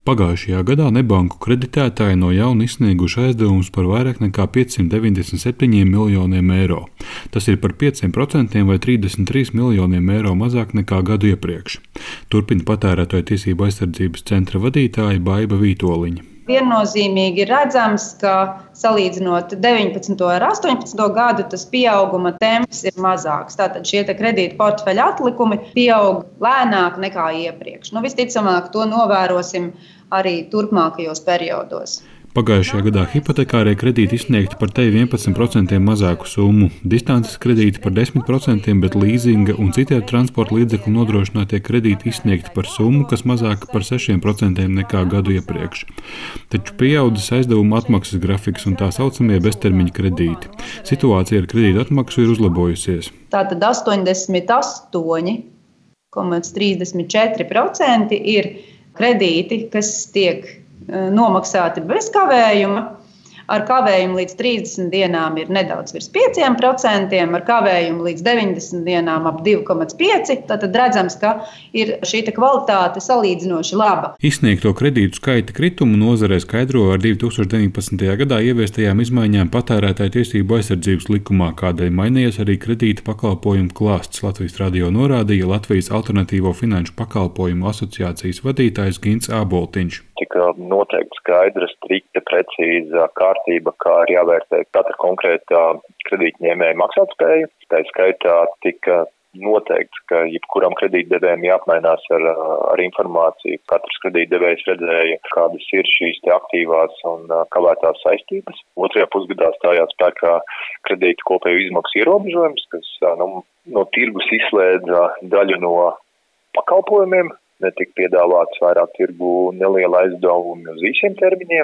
Pagājušajā gadā nebanku kreditētāji no jauna izsnieguši aizdevumus par vairāk nekā 597 miljoniem eiro. Tas ir par 5% vai 33 miljoniem eiro mazāk nekā gadu iepriekš. Turpina Patērētāju tiesību aizsardzības centra vadītāja Baiba Vītoliņa. Viennozīmīgi redzams, ka salīdzinot 19. ar 18. gadu, tas pieauguma temps ir mazāks. Tātad šie kredīta portfeļa atlikumi pieaug lēnāk nekā iepriekš. Visticamāk, to novērosim arī turpmākajos periodos. Pagājušajā gadā hipotekārie kredīti izsniegti par te 11% mazāku summu, distances kredīti par 10%, bet līzinga un citi ar transporta līdzekļu nodrošinātie kredīti izsniegti par summu, kas mazāka par 6% nekā gadu iepriekš. Taču pieaudzis aizdevuma atmaksas grafiks un tā saucamie beztermiņa kredīti. Situācija ar kredītu atmaksu ir uzlabojusies. Tātad 88,34% ir kredīti, kas tiek nomaksāti bez kavējuma. Ar kavējumu līdz 30 dienām ir nedaudz virs 5%, ar kavējumu līdz 90 dienām ap 2,5%. Tad redzams, ka ir šī kvalitāte salīdzinoši laba. Izsniegto kredītu skaita kritumu nozarē skaidro ar 2019. gadā ieviestajām izmaiņām Patērētāju tiesību aizsardzības likumā, kādēļ mainījies arī kredīta pakalpojumu klāsts. Latvijas radio norādīja Latvijas Alternatīvo finanšu pakalpojumu asociācijas vadītājs Gints Āboltiņš. Tika noteikti skaidra, strikta, precīza kārtība, kā ir jāvērtē katra konkrētā kredītņēmēja maksātspēja. Tā skaitā tika noteikts, ka jebkuram kredītdevējam jāapmainās ar informāciju. Katrs kredītdevējs redzēja, kādas ir šīs aktīvās un kavētās saistības. Otrajā pusgadā stājās spēkā kredītu kopēju izmaksu ierobežojums, kas no tirgus izslēdza daļu no pakalpojumiem. Netika piedāvāts vairāk tirgu neliela aizdevumi uz īsiem termiņiem,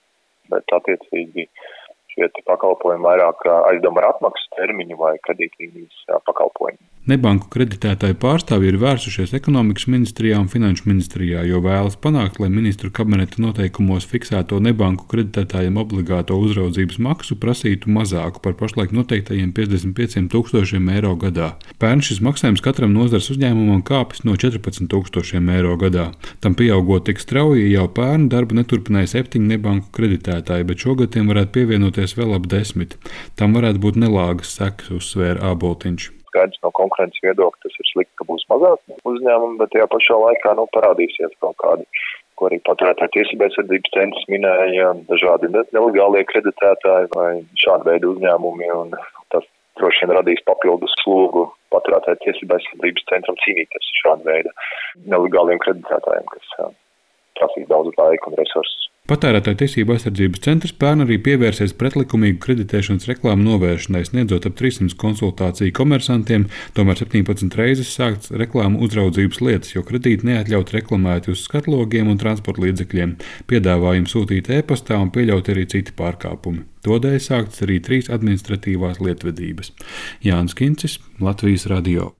bet attiecīgi šie pakalpojumi vairāk aizdevumi ar atmaksas termiņu vai kredītlīnijas pakalpojumi. Nebanku kreditētāju pārstāvji ir vērsušies Ekonomikas ministrijā un Finanšu ministrijā, jo vēlas panākt, lai ministru kabineta noteikumos fiksēto nebanku kreditētājiem obligāto uzraudzības maksu prasītu mazāku par pašlaik noteiktajiem 55 000 eiro gadā. Pērn šis maksājums katram nozares uzņēmumam kāpis no 14 000 eiro gadā. Tam pieaugot tik strauji, jau pērn darbu neturpināja 7 nebanku kreditētāji, bet šogad tiem varētu pievienoties vēl ap 10. Tam varētu būt nelāgas sekas, uzsvēra Āboltiņš. Skaidrs no konkurences viedokļa, tas ir slikti, ka būs mazāk uzņēmumi, bet tajā pašā laikā parādīsies kaut kādi, ko arī Patērētāju tiesību aizsardzības centrs minēja, dažādi nelegālie kreditētāji vai šāda veida uzņēmumi, un tas droši vien radīs papildus slogu Patērētāju tiesību aizsardzības centram cīnīties ar šādu veidu nelegāliem kreditētājiem, kas prasīs daudz laika un resursus. Patērētāju tiesību aizsardzības centrs pērn arī pievērsies pretlikumīgu kreditēšanas reklāmu novēršanai, sniedzot ap 300 konsultāciju komersantiem, tomēr 17 reizes sākts reklāmu uzraudzības lietas, jo kredīti neatļaut reklamēti uz skatlogiem un transporta līdzekļiem, piedāvājumu sūtīt e-pastā un pieļaut arī citi pārkāpumi. Todēļ sāktas arī 3 administratīvās lietvedības. Jānis Kincis, Latvijas radio.